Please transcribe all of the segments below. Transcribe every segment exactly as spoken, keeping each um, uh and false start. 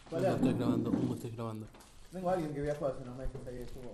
¿Cuál Uno es? estoy grabando, uno estoy grabando. Tengo a alguien que viajó hace unos meses ahí, estuvo.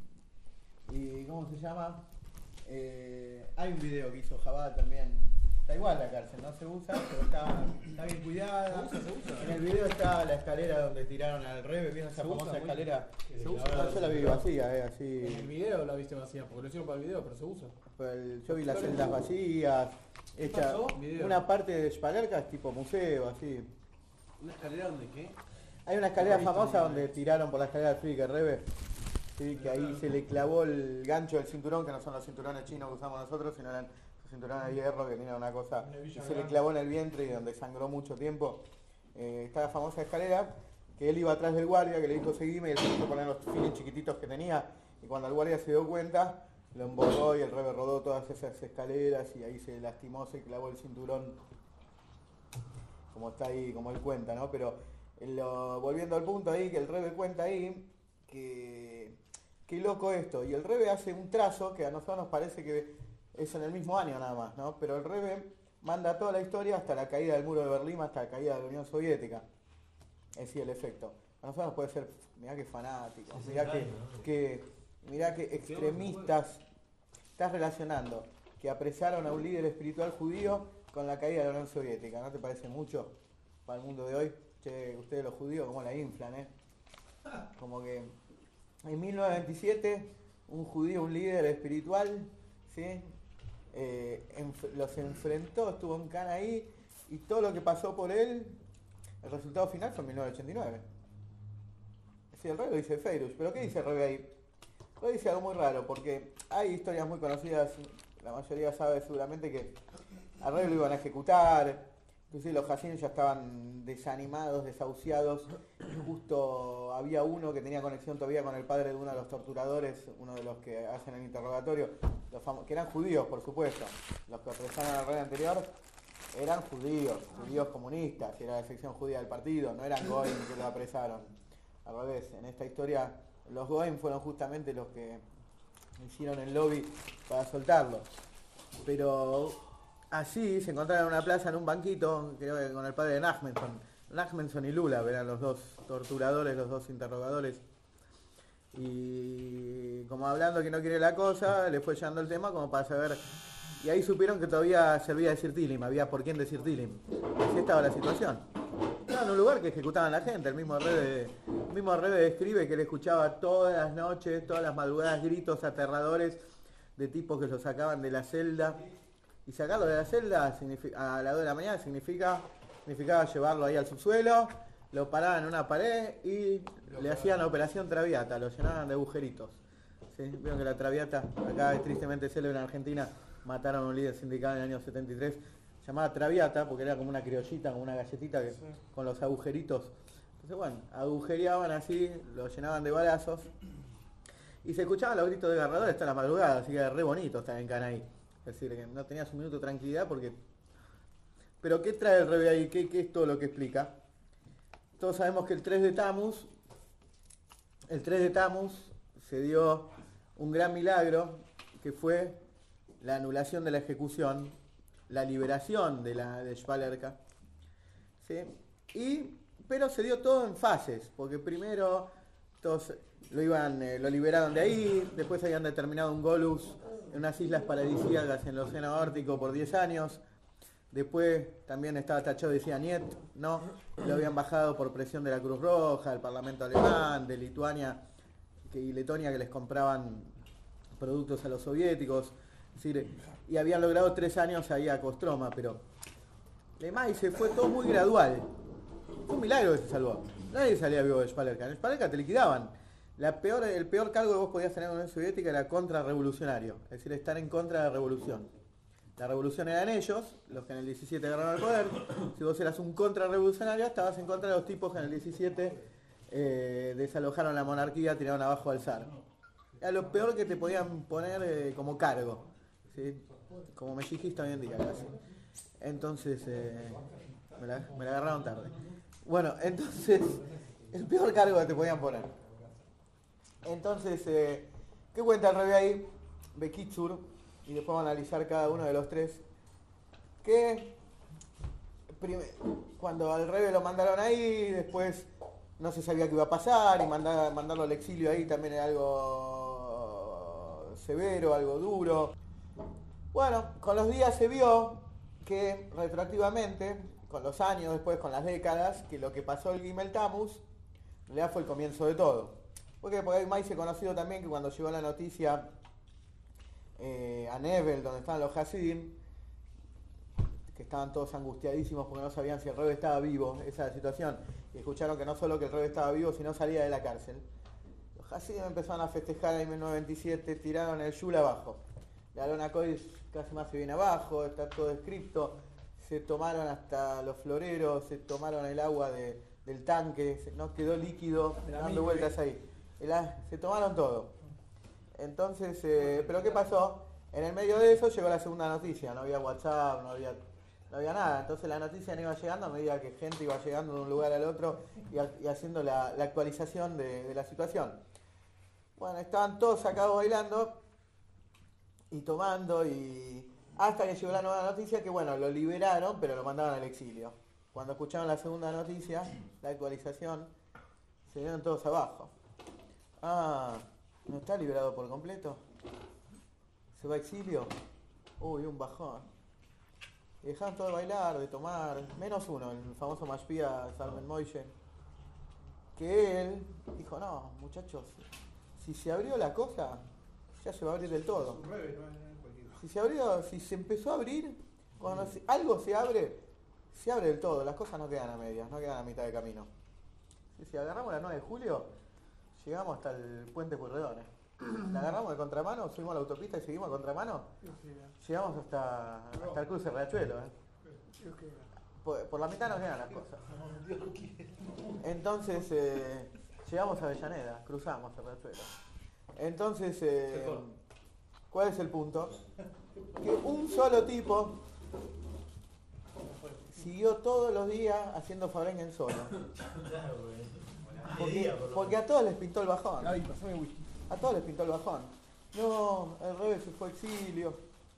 ¿Y cómo se llama? Eh, hay un video que hizo Jabá también. Está igual la cárcel, no se usa, pero está, está bien cuidada. ¿Se usa? ¿Se usa? En el video está la escalera donde tiraron al Rebe, ¿vieron esa Se usa famosa muy- escalera? Se No, usa. yo la vi vacía, eh, En así. el video la viste vacía, porque lo hicieron para el video, pero se usa. Pero el- yo vi las celdas vacías, hecha, pasó? Video. una parte de Spalerca es tipo museo, así. ¿Una escalera donde qué? Hay una escalera Listo, famosa mira. donde tiraron por la escalera del Frique Rebe, sí, que ahí se le clavó el gancho del cinturón, que no son los cinturones chinos que usamos nosotros, sino eran los cinturones de hierro que tenían una cosa, Una y Villa se le Grande. clavó en el vientre y donde sangró mucho tiempo. Eh, está la famosa escalera, que él iba atrás del guardia, que le dijo seguime, y él se puso a poner los fines chiquititos que tenía, y cuando el guardia se dio cuenta, lo embocó y el Rebe rodó todas esas escaleras y ahí se lastimó, se clavó el cinturón, como está ahí, como él cuenta, ¿no? Pero lo- volviendo al punto ahí, que el Rebe cuenta ahí, que qué loco esto, y el Rebe hace un trazo que a nosotros nos parece que es en el mismo año nada más, ¿no? Pero el Rebe manda toda la historia hasta la caída del muro de Berlín, hasta la caída de la Unión Soviética. Es decir, el efecto. A nosotros nos puede ser, mirá que fanáticos, mirá que, que, mirá que extremistas, estás relacionando que apresaron a un líder espiritual judío con la caída de la Unión Soviética. ¿No te parece mucho para el mundo de hoy? Che, ustedes los judíos, ¿cómo la inflan, eh? Como que en mil novecientos veintisiete un judío, un líder espiritual, ¿sí? Eh, enf- los enfrentó, estuvo en Cana ahí, y todo lo que pasó por él, el resultado final fue en mil novecientos ochenta y nueve. Sí, el Rebe lo dice Feiruz, pero ¿qué dice el Rebe ahí? El Rebe dice algo muy raro, porque hay historias muy conocidas, la mayoría sabe seguramente que al Rebe lo iban a ejecutar, inclusive los Hasidim ya estaban desanimados, desahuciados, y justo había uno que tenía conexión todavía con el padre de uno de los torturadores, uno de los que hacen el interrogatorio, los famo- que eran judíos, por supuesto, los que apresaron al rey anterior eran judíos, judíos comunistas, era la sección judía del partido, no eran Goim que lo apresaron. Al revés, en esta historia los Goim fueron justamente los que hicieron el lobby para soltarlo. Pero así se encontraron en una plaza, en un banquito, creo que con el padre de Nachmenson. Nachmenson y Lula eran los dos torturadores, los dos interrogadores. Y como hablando que no quiere la cosa, le fue llevando el tema como para saber. Y ahí supieron que todavía servía decir Tilim, había por quién decir Tilim. Así estaba la situación. Estaba en un lugar que ejecutaban a la gente. El mismo Rebe, el mismo Rebe describe que él escuchaba todas las noches, todas las madrugadas, gritos aterradores de tipos que lo sacaban de la celda. Y sacarlo de la celda significa, a las dos de la mañana significa, significaba llevarlo ahí al subsuelo, lo paraban en una pared y le hacían la operación Traviata, lo llenaban de agujeritos. ¿Sí? Vieron que la Traviata, acá es tristemente célebre en Argentina, mataron a un líder sindical en el año setenta y tres, llamada Traviata, porque era como una criollita, como una galletita que, con los agujeritos. Entonces bueno, agujereaban así, lo llenaban de balazos y se escuchaban los gritos de garradores hasta la madrugada, así que era re bonito estar en Canaí. Es decir, que no tenías un minuto de tranquilidad porque... Pero ¿qué trae el Rebe ahí? ¿Qué, ¿Qué es todo lo que explica? Todos sabemos que el tres de Tamuz, el tres de Tamuz se dio un gran milagro que fue la anulación de la ejecución, la liberación de la de Spalerka, ¿sí? Y, pero se dio todo en fases, porque primero todos lo iban, eh, lo liberaron de ahí, después habían determinado un golus en unas islas paradisíacas en el océano Ártico por diez años. Después también estaba tachado, decía Niet, ¿no? Lo habían bajado por presión de la Cruz Roja, del Parlamento Alemán, de Lituania que, y Letonia, que les compraban productos a los soviéticos. Es decir, y habían logrado tres años ahí a Kostroma, pero además se fue todo muy gradual. Fue un milagro que se salvó. Nadie salía vivo de Spalerka. En Spalerka te liquidaban. La peor, el peor cargo que vos podías tener en la Unión Soviética era contrarrevolucionario, es decir, estar en contra de la revolución. La revolución eran ellos, los que en el diecisiete agarraron el poder. Si vos eras un contrarrevolucionario, estabas en contra de los tipos que en el diecisiete eh, desalojaron la monarquía, tiraron abajo al zar. Era lo peor que te podían poner eh, como cargo, ¿sí? Como mellizista hoy en día casi. Entonces, eh, me, la, me la agarraron tarde. Bueno, entonces, el peor cargo que te podían poner. Entonces, eh, ¿qué cuenta el Rebe ahí? Bekitsur, y después vamos a analizar cada uno de los tres. Que cuando al Rebe lo mandaron ahí, después no se sabía qué iba a pasar y mandar, mandarlo al exilio ahí también era algo severo, algo duro. Bueno, con los días se vio que retroactivamente, con los años después, con las décadas, que lo que pasó el Gimel Tammuz, en realidad fue el comienzo de todo. Porque por ahí Maíz he conocido también que cuando llegó la noticia eh, a Nevel, donde estaban los Hasidim, que estaban todos angustiadísimos porque no sabían si el Rebbe estaba vivo, esa es la situación, y escucharon que no solo que el Rebbe estaba vivo, sino salía de la cárcel. Los Hasidim empezaron a festejar en mil novecientos veintisiete, tiraron el Yul abajo. La lona Kodesh casi más se viene abajo, está todo escrito, se tomaron hasta los floreros, se tomaron el agua de, del tanque, se, no quedó líquido, dando vueltas ahí. El, se tomaron todo. Entonces, eh, ¿pero qué pasó? En el medio de eso llegó la segunda noticia, no había WhatsApp, no había, no había nada. Entonces la noticia no iba llegando a medida que gente iba llegando de un lugar al otro y, a, y haciendo la, la actualización de, de la situación. Bueno, estaban todos sacados bailando y tomando y hasta que llegó la nueva noticia que bueno, lo liberaron pero lo mandaban al exilio. Cuando escucharon la segunda noticia, la actualización, se vinieron todos abajo. Ah, ¿no está liberado por completo? ¿Se va a exilio? Uy, un bajón. Y dejaron todo de bailar, de tomar, menos uno, el famoso Mashpia Salmen Moishe, que él dijo, no, muchachos, si se abrió la cosa, ya se va a abrir del todo. Si se abrió, si se empezó a abrir, cuando se, algo se abre, se abre del todo, las cosas no quedan a medias, no quedan a mitad de camino. Si, si agarramos la nueve de julio, llegamos hasta el puente Pueyrredón. La agarramos de contramano, subimos a la autopista y seguimos a contramano, llegamos hasta, hasta el cruce Riachuelo. ¿eh? Por, por la mitad no quedan las cosas. Entonces, eh, llegamos a Avellaneda, cruzamos el Riachuelo. Entonces, eh, ¿cuál es el punto? Que un solo tipo siguió todos los días haciendo Fabrengen solo. Porque, porque a todos les pintó el bajón. A todos les pintó el bajón. No, el Rebbe se fue a exilio.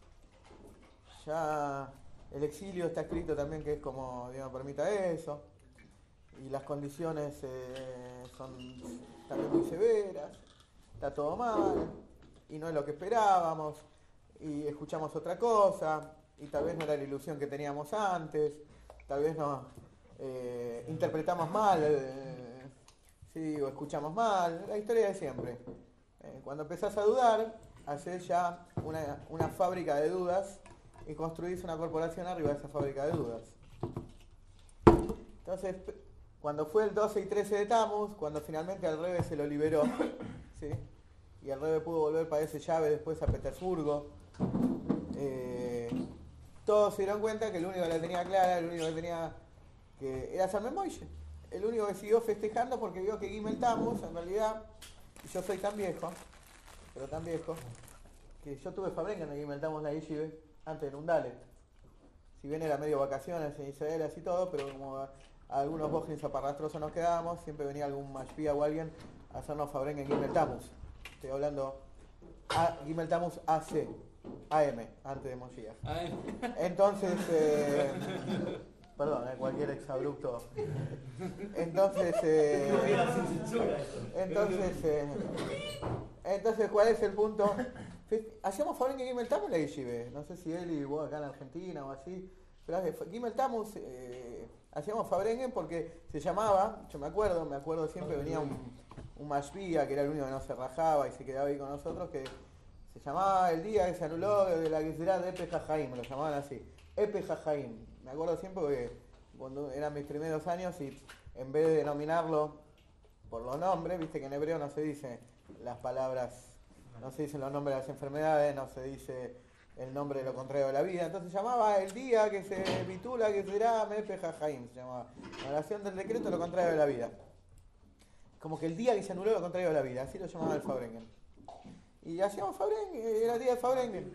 Ya el exilio está escrito también que es como Dios me permita eso. Y las condiciones eh, son también muy severas. Está todo mal. Y no es lo que esperábamos. Y escuchamos otra cosa. Y tal vez no era la ilusión que teníamos antes. Tal vez nos eh, interpretamos mal. Eh, sí, o escuchamos mal. La historia de siempre. Eh, cuando empezás a dudar, haces ya una, una fábrica de dudas y construís una corporación arriba de esa fábrica de dudas. Entonces, cuando fue el doce y trece de Tammuz, cuando finalmente al Rebbe se lo liberó, ¿sí? Y el Rebbe pudo volver para ese llave después a Petersburgo, eh, todos se dieron cuenta que el único que la tenía clara, el único que tenía que era Salmen Moishe, el único que siguió festejando porque vio que Gimel Tammuz en realidad. Y yo soy tan viejo, pero tan viejo, que yo tuve Fabrengen en Gimel Tammuz la Yeshiva antes de Nundalet. Si bien era medio vacaciones en Israel así todo, pero como a, a algunos bojins aparrastrosos nos quedábamos, siempre venía algún mashpia o alguien a hacernos Fabrengen en Gimel Tammuz. Estoy hablando a Gimel Tammuz A C, A M, antes de Moshiach. Entonces, eh, perdón, eh, cualquier exabrupto. Entonces, eh, entonces, eh, entonces, ¿cuál es el punto? Hacíamos Fabrengen Gimel Tammuz la Yeshiva, no sé si él y vos acá en Argentina o así, pero Gimel Tammuz eh, hacíamos Fabrengen porque se llamaba, yo me acuerdo, me acuerdo siempre venía un, un mashpia que era el único que no se rajaba y se quedaba ahí con nosotros, que se llamaba el día que se anuló de la Gezerá de Epe Jajaim, lo llamaban así, Epe Jajaim. Me acuerdo siempre porque cuando eran mis primeros años y en vez de denominarlo por los nombres, viste que en hebreo no se dice las palabras, no se dicen los nombres de las enfermedades, no se dice el nombre de lo contrario de la vida, entonces se llamaba el día que se vitula, que será Mepe Jajaim, se llamaba la oración del decreto lo contrario de la vida. Como que el día que se anuló lo contrario de la vida, así lo llamaba el Fabrengen. Y hacíamos Fabrengen, era el día de Fabrengen.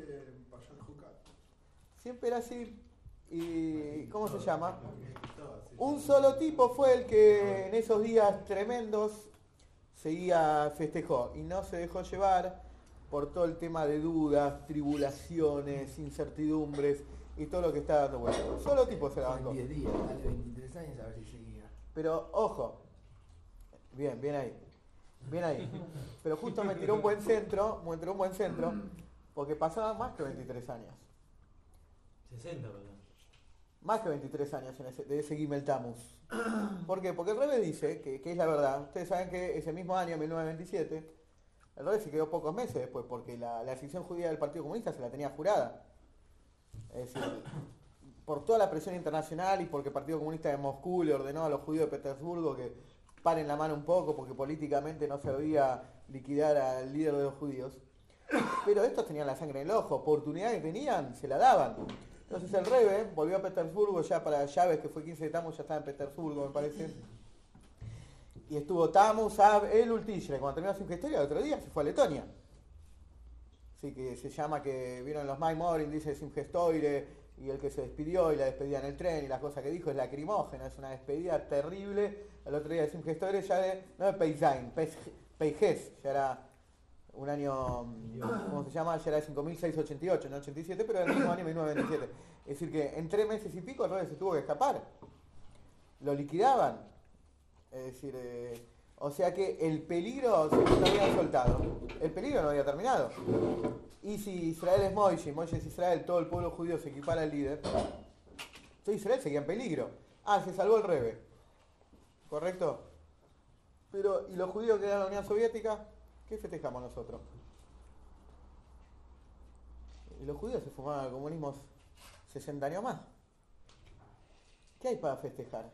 Siempre era así. ¿Y cómo se llama? Un solo tipo fue el que en esos días tremendos seguía, festejó y no se dejó llevar por todo el tema de dudas, tribulaciones, incertidumbres y todo lo que está dando vuelta. Un solo tipo se la bancó. diez días, dale veintitrés años a ver si seguía. Pero ojo, Bien, bien ahí. Bien ahí. Pero justo me tiró un buen centro, me tiró un buen centro, porque pasaban más que veintitrés años. sesenta, perdón. Más que veintitrés años en ese, de ese Gimel Tammuz. ¿Por qué? Porque el Rebbe dice, que, que es la verdad, ustedes saben que ese mismo año, mil novecientos veintisiete, el Rebbe se quedó pocos meses después, porque la, la sección judía del Partido Comunista se la tenía jurada. Es decir, por toda la presión internacional y porque el Partido Comunista de Moscú le ordenó a los judíos de Petersburgo que paren la mano un poco, porque políticamente no servía liquidar al líder de los judíos. Pero estos tenían la sangre en el ojo, oportunidad que tenían, se la daban. Entonces el Rebbe volvió a Petersburgo ya para Llaves, que fue quince de Tammuz, ya estaba en Petersburgo, me parece. Y estuvo Tammuz, Ab, Elul, Tishre. Cuando terminó su historia, el otro día se fue a Letonia. Así que se llama que vieron los Maimorim, dice Simchet Toire, y el que se despidió y la despedida en el tren y las cosas que dijo es lacrimógena, es una despedida terrible. El otro día de Simchet Toire ya de, no de Peizain, Peijes, ya era un año, ¿cómo se llama? Ya era cinco mil seiscientos ochenta y ocho, no ochenta y siete, pero era el mismo año mil novecientos veintisiete. Es decir que en tres meses y pico el Rebbe se tuvo que escapar. Lo liquidaban. Es decir, eh, o sea que el peligro se lo habían soltado. El peligro no había terminado. Y si Israel es Moishe, Moishe es Israel, todo el pueblo judío se equipara al líder, entonces Israel seguía en peligro. Ah, se salvó el Rebbe. ¿Correcto? Pero, ¿y los judíos que eran la Unión Soviética? ¿Qué festejamos nosotros? Y los judíos se fumaban al comunismo sesenta años más. ¿Qué hay para festejar?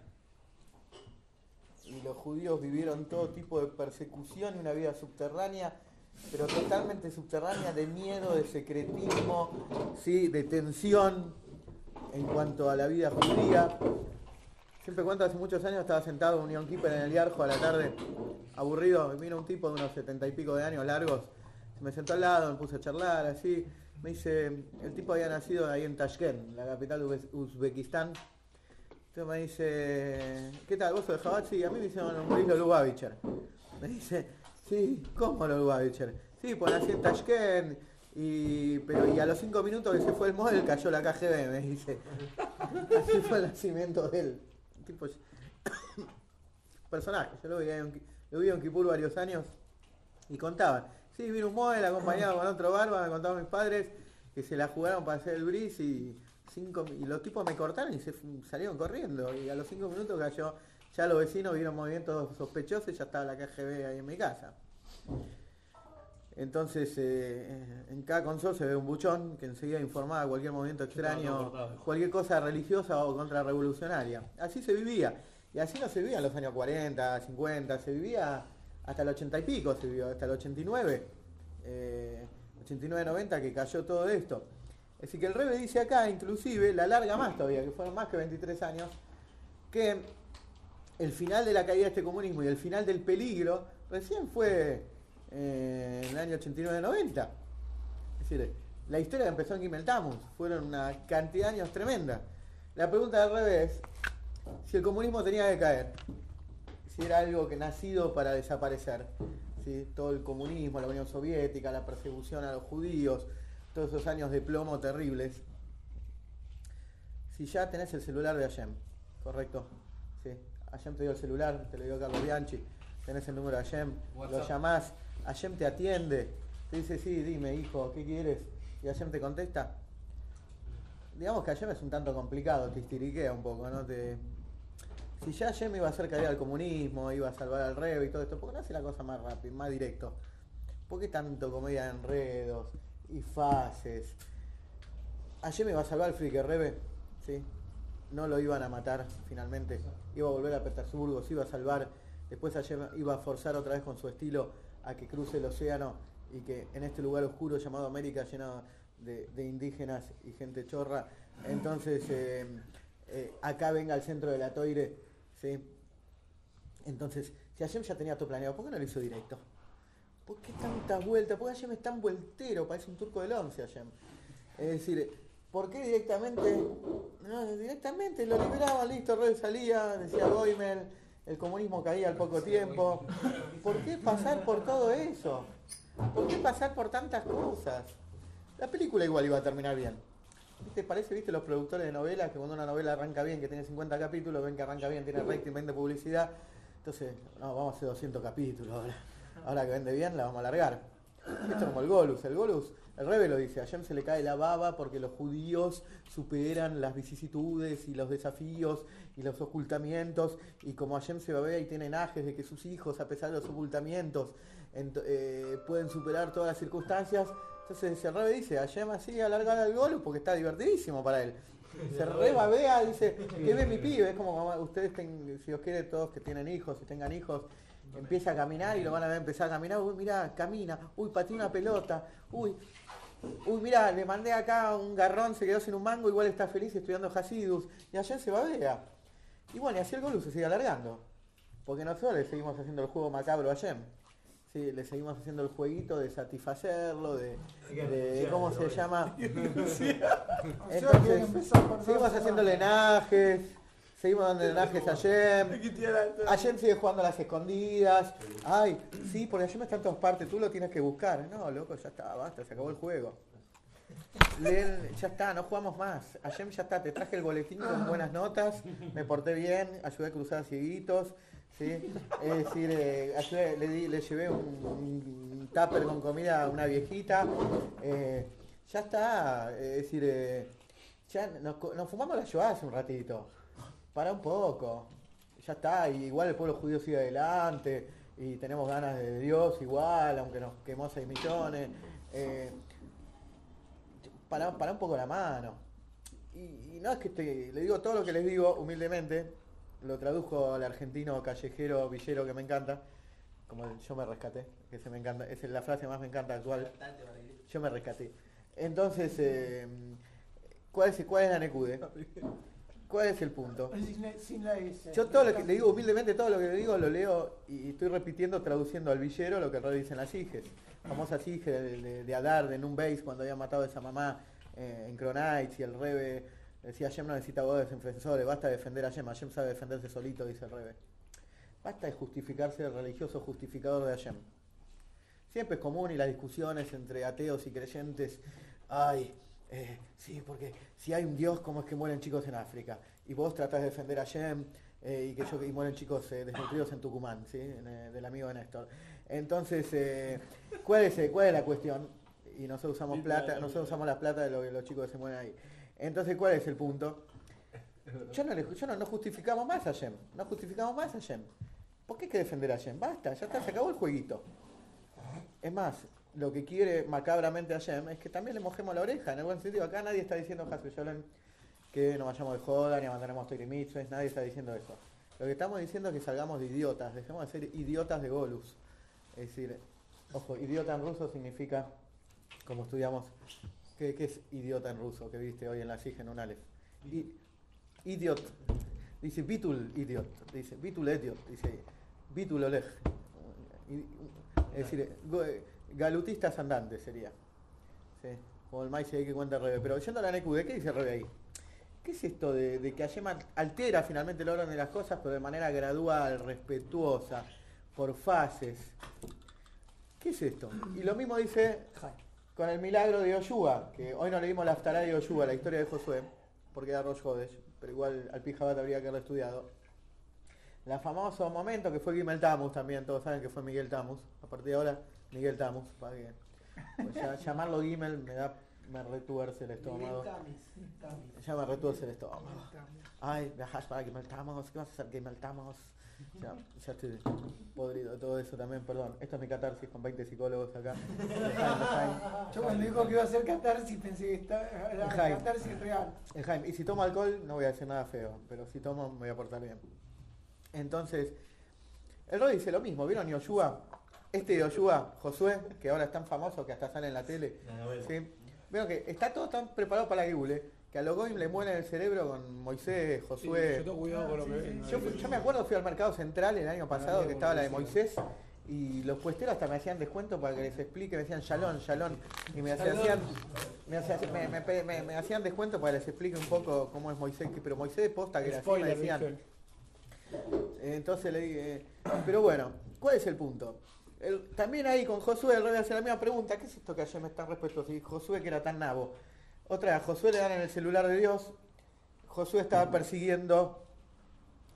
Y los judíos vivieron todo tipo de persecución y una vida subterránea, pero totalmente subterránea, de miedo, de secretismo, ¿sí? De tensión en cuanto a la vida judía. Siempre cuento, hace muchos años estaba sentado en un Yom Kippur en el Yarjo a la tarde, aburrido, me vino un tipo de unos setenta y pico de años largos, se me sentó al lado, me puse a charlar, así, me dice, el tipo había nacido ahí en Tashkent, la capital de Uzbekistán. Entonces me dice, ¿qué tal? ¿Vos sos de Jabat? Sí, a mí me hicieron un gris Lubavitcher. Me dice, sí, ¿cómo Lubavitcher? Sí, pues nací en Tashkent, y, pero, y a los cinco minutos que se fue el model cayó la K G B, me dice. Así fue el nacimiento de él. Tipo, personaje, yo lo vi en, lo vi en Kipur varios años y contaban. Sí, vino un model acompañado con otro barba, me contaban mis padres que se la jugaron para hacer el bris y... Cinco, y los tipos me cortaron y se salieron corriendo y a los cinco minutos cayó, ya los vecinos vieron movimientos sospechosos y ya estaba la K G B ahí en mi casa. Entonces eh, en cada console se ve un buchón que enseguida informaba cualquier movimiento extraño, cualquier cosa religiosa o contrarrevolucionaria. Así se vivía, y así no se vivía en los años cuarenta, cincuenta, se vivía hasta el ochenta y pico, se vivió hasta el ochenta y nueve, eh, ochenta y nueve noventa que cayó todo esto. Así que el Rebbe dice acá, inclusive, la larga más todavía, que fueron más que veintitrés años, que el final de la caída de este comunismo y el final del peligro recién fue eh, en el año ochenta y nueve noventa. Es decir, la historia empezó en Gimel Tammuz, fueron una cantidad de años tremenda. La pregunta del Rebbe es, si el comunismo tenía que caer, si era algo que nacido para desaparecer, ¿sí? Todo el comunismo, la Unión Soviética, la persecución a los judíos, todos esos años de plomo terribles. Si ya tenés el celular de Hashem, ¿correcto? Sí, Hashem te dio el celular, te lo dio Carlos Bianchi, tenés el número de Hashem, lo llamás, Hashem te atiende, te dice, sí, dime hijo, ¿qué quieres? Y Hashem te contesta. Digamos que Hashem es un tanto complicado, te histiriquea un poco, ¿no? Te... Si ya Hashem iba a hacer caer al comunismo, iba a salvar al Rebbe y todo esto, ¿por qué no hace la cosa más rápido, más directo? ¿Por qué tanto comedia de enredos y fases? Ayer me iba a salvar el Fricker Rebbe, ¿sí? No lo iban a matar finalmente, iba a volver a Petersburgo, se iba a salvar, después ayer iba a forzar otra vez con su estilo a que cruce el océano y que en este lugar oscuro llamado América, lleno de, de indígenas y gente chorra, entonces eh, eh, acá venga al centro de la Toire, ¿sí? Entonces, si Hashem ya tenía todo planeado, ¿por qué no lo hizo directo? ¿Por qué tantas vueltas? ¿Por qué Hashem es tan vueltero? Parece un turco del once Hashem. Es decir, ¿por qué directamente? No, directamente lo liberaban, listo, Rebbe salía, decía Goimel, el comunismo caía al poco tiempo. ¿Por qué pasar por todo eso? ¿Por qué pasar por tantas cosas? La película igual iba a terminar bien. ¿Te parece, viste, los productores de novelas, que cuando una novela arranca bien, que tiene cincuenta capítulos, ven que arranca bien, tiene rating, vende publicidad, Entonces, no, vamos a hacer doscientos capítulos ahora. Ahora que vende bien, la vamos a alargar. Esto es como el Golus. El Golus, el Rebe lo dice, a Shem se le cae la baba porque los judíos superan las vicisitudes y los desafíos y los ocultamientos, y como Hashem se babea y tiene enajes de que sus hijos, a pesar de los ocultamientos, ent- eh, pueden superar todas las circunstancias. Entonces el Rebe dice, Hashem así alargar el Golus porque está divertidísimo para él. Se rebabea, dice, que ve mi pibe, es como como ustedes, ten, si os quiere, todos que tienen hijos, si tengan hijos, empieza a caminar y lo van a ver empezar a caminar, uy, mirá, camina, uy, pateó una pelota, uy, uy, mirá, le mandé acá un garrón, se quedó sin un mango, igual está feliz estudiando Hasidus, y ayer se babea. Y bueno, y así el Golus se sigue alargando, porque nosotros le seguimos haciendo el juego macabro a Hashem. Sí, le seguimos haciendo el jueguito de satisfacerlo, de, de, de ¿cómo se llama? Entonces, seguimos haciendo lenajes, seguimos dando lenajes a Hashem. Hashem sigue jugando a las escondidas. Ay, sí, porque Hashem está en todas partes, tú lo tienes que buscar. No, loco, ya está, basta, se acabó el juego. Leen, ya está, no jugamos más. Hashem ya está, te traje el boletín con buenas notas, me porté bien, ayudé a cruzar a cieguitos. ¿Sí? Es decir, eh, ayudé, le, di, le llevé un, un tupper con comida a una viejita. Eh, ya está, es decir, eh, ya nos, nos fumamos la Shoah hace un ratito. Para un poco. Ya está, y igual el pueblo judío sigue adelante, y tenemos ganas de Dios igual, aunque nos quemó seis millones. Eh, para, para un poco la mano. Y, y no es que estoy, le digo todo lo que les digo humildemente. Lo traduzco al argentino callejero villero que me encanta, como el yo me rescaté, que se me encanta, esa es la frase más me encanta actual. Yo me rescaté. Entonces, eh, ¿cuál es cuál es la Nekude? ¿Cuál es el punto? Yo todo lo que le digo humildemente, todo lo que le digo lo leo y estoy repitiendo, traduciendo al villero lo que el rey dice en las Siges. Famosa Sige de, de, de Adar, de Nun-Beis, cuando había matado a esa mamá eh, en Cronites, y el Rebe decía, Hashem no necesita abogados defensores, basta de defender a Hashem, Hashem sabe defenderse solito, dice el Rebe. Basta de justificarse el religioso justificador de Hashem. Siempre es común, y las discusiones entre ateos y creyentes, ay, eh, sí, porque si hay un Dios, ¿cómo es que mueren chicos en África? Y vos tratás de defender a Hashem, eh, y que yo y mueren chicos eh, desnutridos en Tucumán, ¿sí? En, eh, del amigo de Néstor. Entonces, eh, ¿cuál es, ¿cuál es la cuestión? Y nosotros usamos plata, nosotros usamos la plata de lo, los chicos que se mueren ahí. Entonces, ¿cuál es el punto? Yo no, le, yo no, no justificamos más a Hashem, no justificamos más a Hashem. ¿Por qué hay que defender a Hashem? Basta, ya está, se acabó el jueguito. Es más, lo que quiere macabramente Hashem es que también le mojemos la oreja, en el buen sentido. Acá nadie está diciendo, que nos vayamos de joda, ni abandonemos Torah y Mitzvot, nadie está diciendo eso. Lo que estamos diciendo es que salgamos de idiotas, dejemos de ser idiotas de Golus. Es decir, ojo, idiota en ruso significa, como estudiamos, ¿qué, qué es idiota en ruso? Que viste hoy en la SIG en un Aleph. I, idiot. Dice bitul idiot. Dice bitul idiot. Dice bitul oleg. Es decir, galutistas andantes sería. ¿Sí? Como el maíz ahí que cuenta el Rebe. Pero yendo a la N Q D, ¿qué dice el Rebe ahí? ¿Qué es esto de, de que Hashem altera finalmente el orden de las cosas, pero de manera gradual, respetuosa, por fases? ¿Qué es esto? Y lo mismo dice con el milagro de Yoshua, que hoy no leímos la Haftará de Yoshua, la historia de Josué, porque era Rosh Hodesh, pero igual al Pijabat habría que haberlo estudiado. La famoso momento que fue Gimel Tammuz también, todos saben que fue Miguel Tammuz, a partir de ahora Miguel Tammuz, para que pues ya, llamarlo Gimel me da, me retuerce el estómago. Ya me retuerce el estómago. Ay, viajas para Gimel Tammuz, ¿qué vas a hacer Gimel Tammuz? Ya, ya estoy podrido de todo eso también, perdón. Esto es mi catarsis con veinte psicólogos acá. Yo cuando dijo que iba a hacer catarsis pensé que está, era catarsis real. Jaime, y si tomo alcohol no voy a decir nada feo, pero si tomo me voy a portar bien. Entonces, el Rey dice lo mismo, ¿vieron Yoshua? Este Yoshua, Josué, que ahora es tan famoso que hasta sale en la tele. ¿Sí? Vieron que está todo tan preparado para la Gibule, que a los Goim le muelen el cerebro con Moisés, Josué. Sí, yo tengo cuidado con lo que ven. Yo, yo me acuerdo, fui al Mercado Central el año pasado, que estaba la de Moisés, y los puesteros hasta me hacían descuento para que les explique, me decían Shalom, Shalom, y me hacían, me, hacían, me, me, me, me hacían descuento para que les explique un poco cómo es Moisés, pero Moisés posta que era así, me decían. Entonces le dije, pero bueno, ¿cuál es el punto? El, también ahí con Josué el Rey hace la misma pregunta, ¿qué es esto que ayer me están respetuosos? Y Josué que era tan nabo. Otra vez, Josué le dan en el celular de Dios, Josué estaba persiguiendo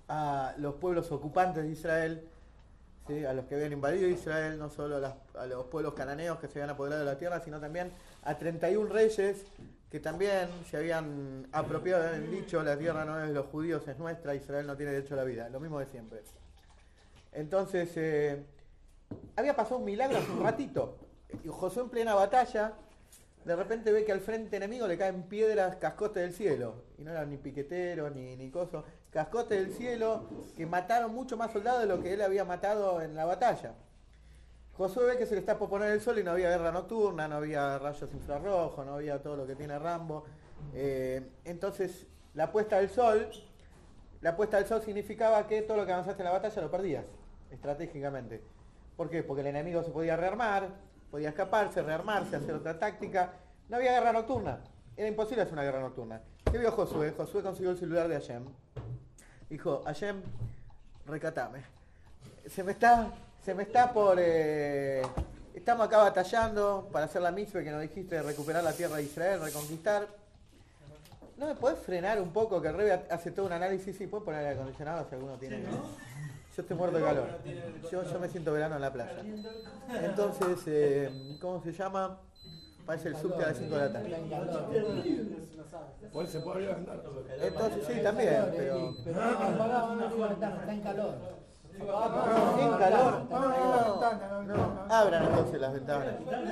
a los pueblos ocupantes de Israel, ¿sí? A los que habían invadido Israel, no solo a, las, a los pueblos cananeos que se habían apoderado de la tierra, sino también a treinta y uno reyes que también se habían apropiado, habían dicho, la tierra no es de los judíos, es nuestra, Israel no tiene derecho a la vida, lo mismo de siempre. Entonces, eh, había pasado un milagro hace un ratito, y Josué en plena batalla, de repente ve que al frente enemigo le caen piedras, cascotes del cielo, y no eran ni piqueteros, ni, ni cosos, cascotes del cielo, que mataron mucho más soldados de lo que él había matado en la batalla. Josué ve que se le está por poner el sol y no había guerra nocturna, no había rayos infrarrojos, no había todo lo que tiene Rambo. Eh, entonces, la puesta del sol, la puesta del sol significaba que todo lo que avanzaste en la batalla lo perdías, estratégicamente. ¿Por qué? Porque el enemigo se podía rearmar, podía escaparse, rearmarse, hacer otra táctica. No había guerra nocturna, era imposible hacer una guerra nocturna. ¿Qué vio Josué? Josué consiguió el celular de Hashem. Dijo, Hashem, recatame. Se me está... Se me está por... Eh, estamos acá batallando para hacer la mitzvah que nos dijiste de recuperar la tierra de Israel, reconquistar. ¿No me podés frenar un poco? Que el Rebe hace todo un análisis y puede poner aire acondicionado si alguno tiene... Yo estoy muerto de calor. Yo, yo me siento verano en la playa. Entonces, eh, ¿cómo se llama? Parece el subte a las cinco de la tarde. Pues se puede andar. Entonces, sí, también, pero... Pero está en calor. En calor. No, no, no, No, abran entonces las ventanas.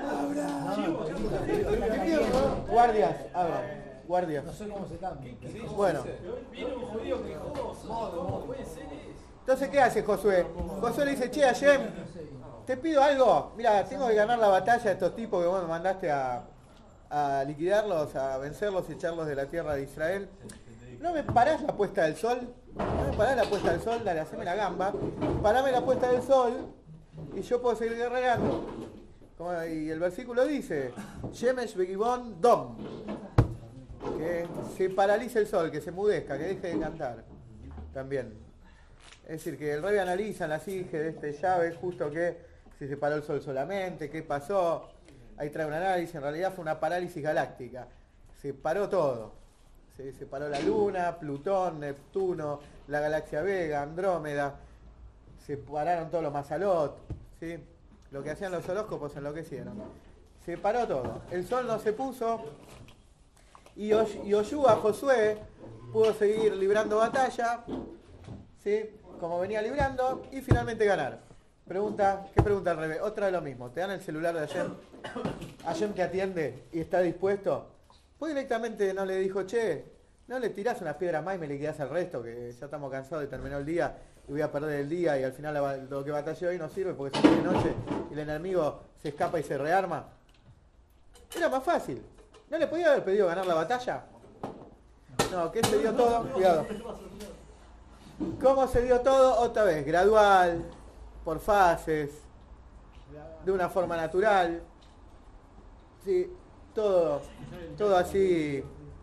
Guardias, abran. Guardias. No sé cómo se cambia. Bueno. Viene un judío quejoso. ¿Cómo puede ser eso? Entonces, ¿qué hace Josué? Josué le dice, che, Hashem, te pido algo. Mira, tengo que ganar la batalla de estos tipos que vos me mandaste a, a liquidarlos, a vencerlos y echarlos de la tierra de Israel. ¿No me parás la puesta del sol? ¿No me parás la puesta del sol? Dale, haceme la gamba. Parame la puesta del sol y yo puedo seguir guerreando. Como, y el versículo dice, Shemesh Begibon Dom. Que se paralice el sol, que se mudezca, que deje de cantar. También. Es decir, que el rey analiza en la sige de este llave justo que si se paró el sol solamente, qué pasó. Ahí trae un análisis, en realidad fue una parálisis galáctica. Se paró todo. Se separó la Luna, Plutón, Neptuno, la galaxia Vega, Andrómeda, se pararon todos los Mazalot, ¿sí? Lo que hacían los horóscopos enloquecieron. Se paró todo. El sol no se puso y Yoshua, Josué, pudo seguir librando batalla, ¿sí? Como venía librando, y finalmente ganar. Pregunta, ¿qué pregunta al revés? Otra de lo mismo. Te dan el celular de Hashem, Hashem te atiende y está dispuesto. Pues directamente no le dijo, che, no le tirás unas piedras más y me liquidás al resto, que ya estamos cansados y terminó el día y voy a perder el día y al final la, lo que batallé hoy no sirve porque se hace de noche y el enemigo se escapa y se rearma. Era más fácil. ¿No le podía haber pedido ganar la batalla? No, ¿qué se dio todo? Cuidado. ¿Cómo se dio todo? Otra vez, gradual, por fases, de una forma natural. Sí. Todo, todo así.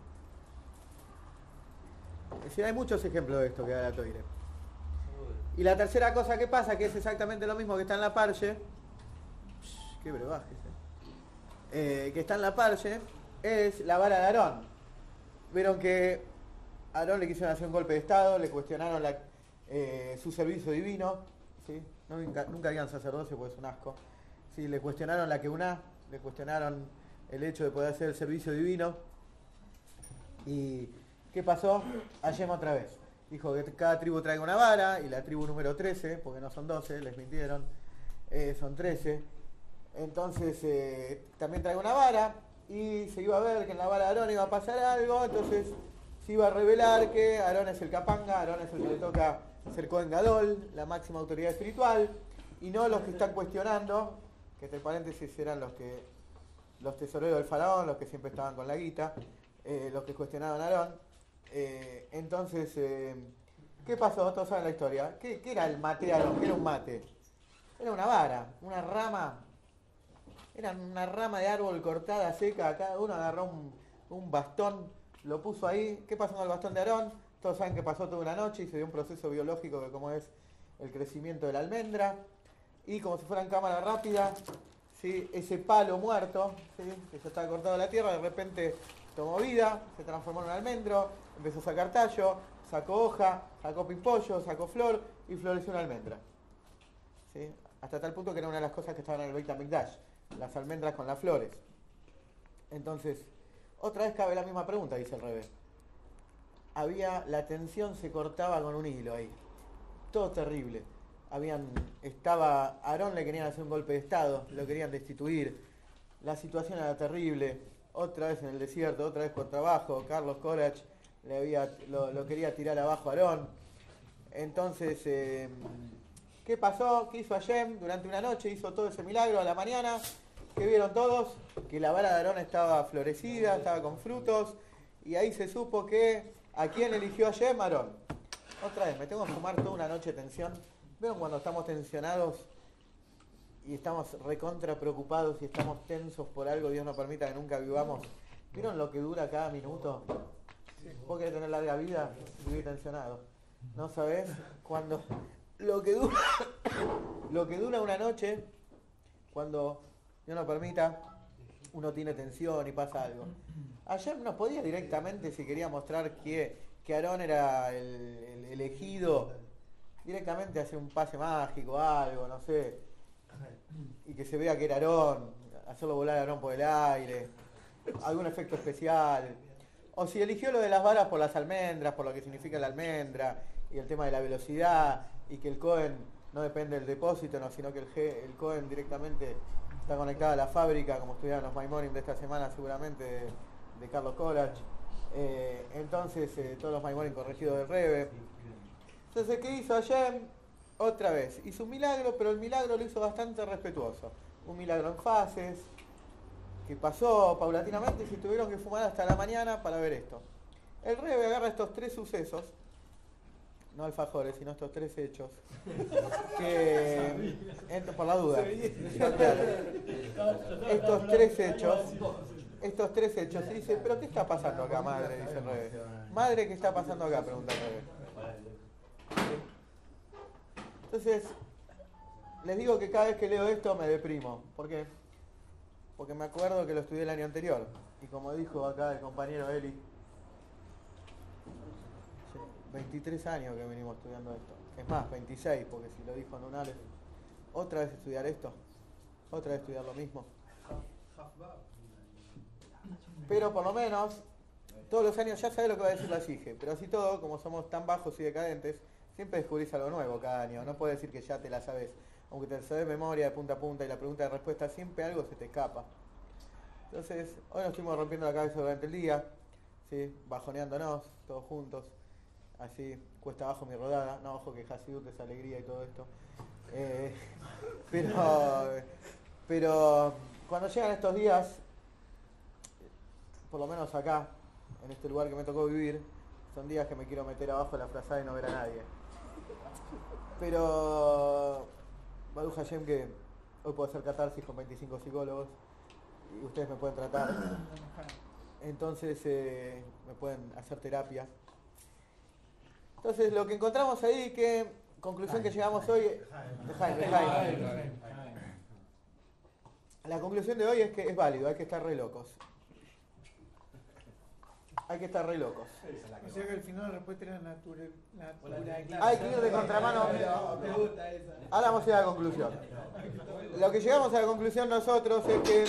Es decir, hay muchos ejemplos de esto que da la Toire. Y la tercera cosa que pasa, que es exactamente lo mismo que está en la parche, qué brebaje, eh, que está en la parche, es la vara de Aarón. Vieron que a Aarón le quisieron hacer un golpe de estado, le cuestionaron la, eh, su servicio divino, ¿sí? No, nunca, nunca digan sacerdocio porque es un asco. ¿Sí? Le cuestionaron la queuná, le cuestionaron el hecho de poder hacer el servicio divino. ¿Y qué pasó? Hashem otra vez. Dijo que cada tribu traiga una vara, y la tribu número trece, porque no son doce, les mintieron, eh, son trece. Entonces eh, también traiga una vara, y se iba a ver que en la vara de Aarón iba a pasar algo, entonces se iba a revelar que Aarón es el capanga, Aarón es el que le toca ser Cohen Gadol, la máxima autoridad espiritual, y no los que están cuestionando, que entre paréntesis eran los que los tesoreros del faraón, los que siempre estaban con la guita, eh, los que cuestionaban a Aarón. Eh, entonces, eh, ¿qué pasó? Todos saben la historia. ¿Qué, qué era el mate de Aarón? ¿Qué era un mate? Era una vara, una rama, era una rama de árbol cortada, seca. Cada uno agarró un, un bastón, lo puso ahí. ¿Qué pasó con el bastón de Aarón? Todos saben que pasó toda una noche y se dio un proceso biológico de cómo es el crecimiento de la almendra. Y como si fuera en cámara rápida, ¿sí? Ese palo muerto, ¿sí? Que ya estaba cortado de la tierra, de repente tomó vida, se transformó en un almendro, empezó a sacar tallo, sacó hoja, sacó pimpollo, sacó flor y floreció una almendra. ¿Sí? Hasta tal punto que era una de las cosas que estaban en el Beit HaMikdash, las almendras con las flores. Entonces, otra vez cabe la misma pregunta, dice el Rebbe. Había, la tensión se cortaba con un hilo ahí. Todo terrible. Habían, estaba, a Aarón le querían hacer un golpe de estado, lo querían destituir. La situación era terrible. Otra vez en el desierto, otra vez con trabajo. Carlos Korach le había, lo, lo quería tirar abajo a Aarón. Entonces, eh, ¿qué pasó? ¿Qué hizo Hashem? Durante una noche hizo todo ese milagro. A la mañana, ¿qué vieron todos? Que la vara de Aarón estaba florecida, estaba con frutos. Y ahí se supo que, ¿a quién eligió Hashem? Aarón. Otra vez, me tengo que fumar toda una noche de tensión. ¿Ven cuando estamos tensionados y estamos recontra preocupados y estamos tensos por algo? Dios no permita que nunca vivamos. ¿Vieron lo que dura cada minuto? Vos querés tener larga vida, vivir tensionado. ¿No sabés? Cuando lo que dura lo que dura una noche, cuando Dios no permita, uno tiene tensión y pasa algo. Ayer nos podía directamente, si quería mostrar que, que Aarón era el, el elegido, directamente hacer un pase mágico, algo, no sé, y que se vea que era Aarón, hacerlo volar a Aarón por el aire, algún efecto especial. O si eligió lo de las varas por las almendras, por lo que significa la almendra, y el tema de la velocidad, y que el Cohen no depende del depósito, no, sino que el, G, el Cohen directamente está conectado a la fábrica, como estudiaron los Maimonim de esta semana seguramente, de, de Carlos Korach. Eh, entonces, eh, todos los Maimonim corregidos del Rebbe. Entonces, ¿qué hizo Hashem? Otra vez, hizo un milagro, pero el milagro lo hizo bastante respetuoso. Un milagro en fases, que pasó paulatinamente y se tuvieron que fumar hasta la mañana para ver esto. El Rebbe agarra estos tres sucesos, no alfajores, sino estos tres hechos, que, entro por la duda, claro, estos tres hechos, estos tres hechos, y dice, ¿pero qué está pasando acá, madre? Dice el Rebbe. Madre, ¿qué está pasando acá? Pregunta el Rebbe. Entonces, les digo que cada vez que leo esto me deprimo. ¿Por qué? Porque me acuerdo que lo estudié el año anterior. Y como dijo acá el compañero Eli, veintitrés años que venimos estudiando esto. Es más, veintiséis, porque si lo dijo en un Aleph. ¿Otra vez estudiar esto? ¿Otra vez estudiar lo mismo? Pero por lo menos, todos los años ya sabés lo que va a decir la S I G E. Pero así todo, como somos tan bajos y decadentes, siempre descubrís algo nuevo cada año. No puedes decir que ya te la sabés. Aunque te la sabés de memoria de punta a punta y la pregunta de respuesta, siempre algo se te escapa. Entonces, hoy nos estuvimos rompiendo la cabeza durante el día, ¿sí? Bajoneándonos, todos juntos. Así, cuesta abajo mi rodada. No, ojo que Hasidut es alegría y todo esto. Eh, pero, pero cuando llegan estos días, por lo menos acá, en este lugar que me tocó vivir, son días que me quiero meter abajo de la frazada y no ver a nadie. Pero Baruch Hashem que hoy puedo hacer catarsis con veinticinco psicólogos y ustedes me pueden tratar. Entonces eh, me pueden hacer terapia. Entonces lo que encontramos ahí, que conclusión que llegamos hoy, Jaime, Jaime. La conclusión de hoy es que es válido, hay que estar re locos. Hay que estar re locos. O sea que al final la respuesta era natural. Hay que ir de contramano. Ahora vamos a ir a la conclusión. Lo que llegamos a la conclusión nosotros es que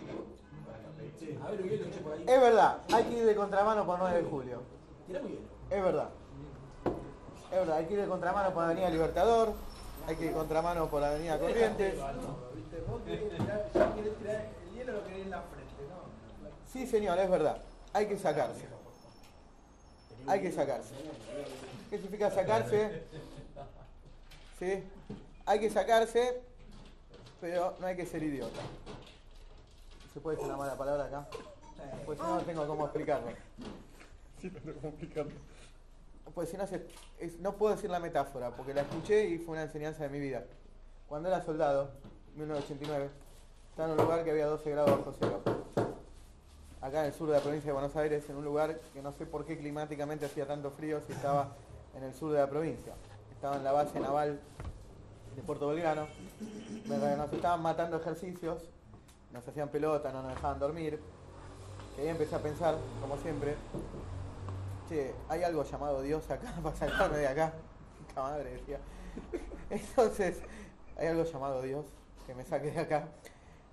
es verdad, hay que ir de contramano por nueve de julio. Es verdad. Es verdad, hay que ir de contramano por la Avenida Libertador, hay que ir de contramano por la Avenida Corrientes. Sí, señor, es verdad. Hay que sacarse. Hay que sacarse. ¿Qué significa sacarse? ¿Sí? Hay que sacarse, pero no hay que ser idiota. ¿Se puede decir una mala palabra acá? Pues si no, no tengo cómo explicarlo. Sí, no tengo cómo explicarlo. Pues si no, se, es, no puedo decir la metáfora, porque la escuché y fue una enseñanza de mi vida. Cuando era soldado, en mil novecientos ochenta y nueve, estaba en un lugar que había doce grados bajo cero. Acá en el sur de la provincia de Buenos Aires, en un lugar que no sé por qué climáticamente hacía tanto frío si estaba en el sur de la provincia. Estaba en la base naval de Puerto Belgrano. Nos estaban matando ejercicios, nos hacían pelota, no nos dejaban dormir. Y ahí empecé a pensar, como siempre, che, hay algo llamado Dios acá para sacarme de acá. Puta madre, decía. Entonces, hay algo llamado Dios que me saque de acá.